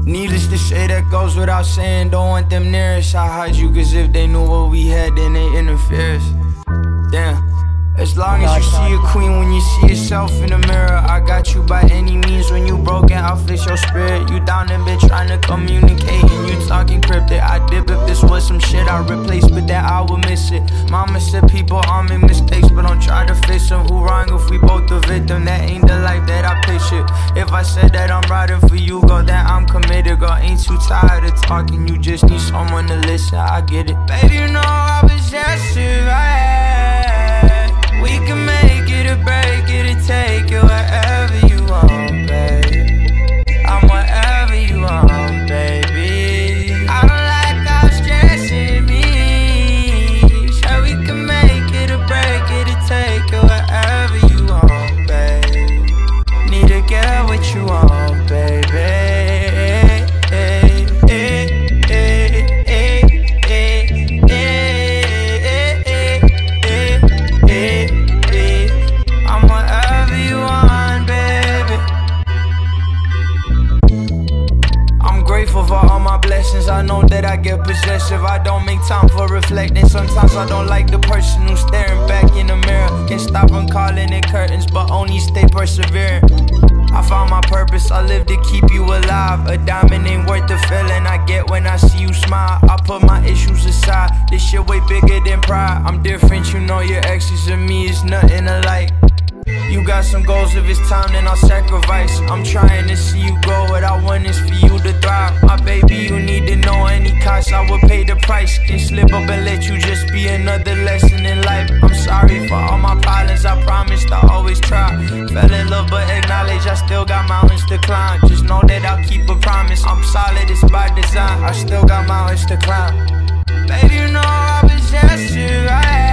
Needless to say, that goes without saying, don't want them near us. I hide you, cause if they knew what we had, then they interfere us. Damn. As long as you see a queen when you see yourself in the mirror, I got you by any means. When you broken, I'll fix your spirit. You down there, bitch, trying to communicate, and you talking cryptic. I dip if this was some shit I replace, but that I would miss it. Mama said people all make mistakes, but don't try to fix them. Who wrong if we both the victim? That ain't the life that I picture. If I said that I'm riding for you, girl, that I'm committed. Girl, ain't too tired of talking, you just need someone to listen. I get it. Baby, you know I possessive, we can make it or break it or take it wherever you want, babe. I'm whatever you want, baby. I don't like how stressing me. So we can make it or break it or take it wherever you want, babe. Need to get what you want, baby. For all my blessings, I know that I get possessive. I don't make time for reflecting. Sometimes I don't like the person who's staring back in the mirror. Can't stop from calling it curtains, but only stay persevering. I found my purpose, I live to keep you alive. A diamond ain't worth the feeling I get when I see you smile. I put my issues aside, this shit way bigger than pride. I'm different, you know your exes and me is nothing alike. You got some goals, if it's time then I'll sacrifice. I'm trying to see you grow, what I want is for you to thrive. My baby, you need to know any cost, I would pay the price. Can't slip up and let you just be another lesson in life. I'm sorry for all my problems, I promised I always try. Fell in love but acknowledge I still got mountains to climb. Just know that I'll keep a promise, I'm solid, it's by design. I still got mountains to climb. Baby, you know I possess you,